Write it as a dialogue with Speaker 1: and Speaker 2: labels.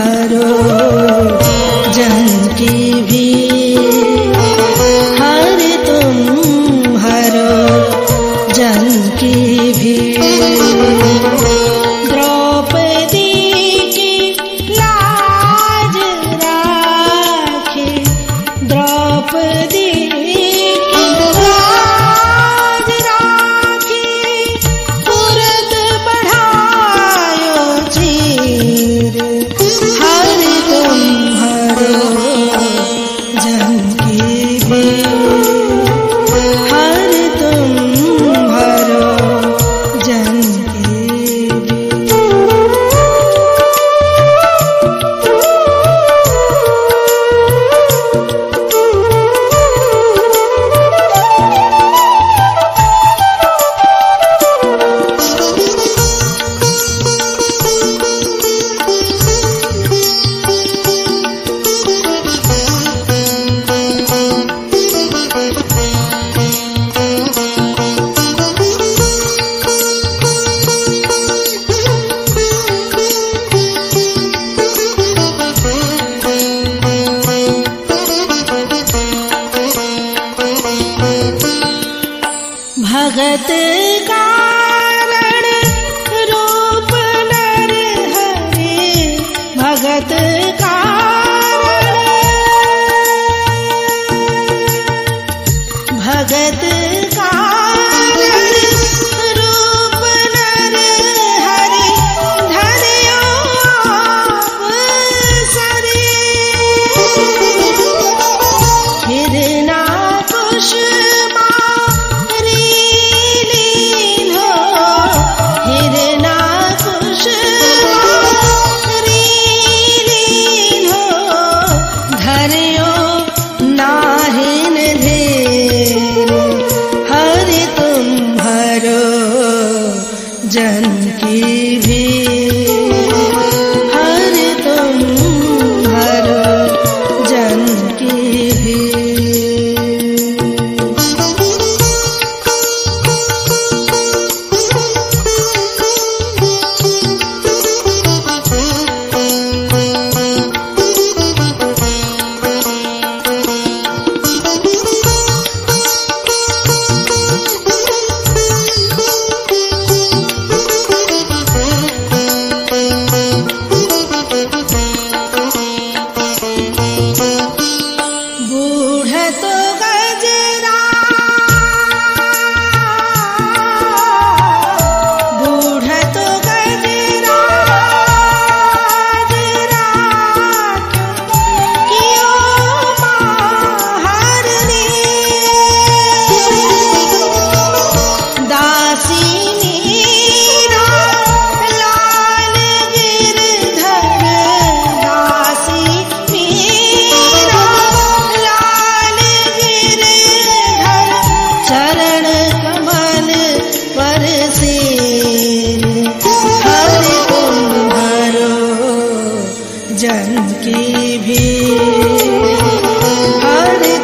Speaker 1: तुम्हारो जन की भी हर तुम्हारो जन की भी द्रौपदी की लाज राखे द्रौपदी की लाज राखे तुरंत बढ़ायो चीर हर तुम्हारो जन की भी हर तुम्हारो जन की भी भगत कारण रूप नर हरे भगत कारण भगत कारण रूप नर हरे धन्यो आप सरे हिरना कुश जन की भी हर तुम्हारो जन की भी जन की भी हर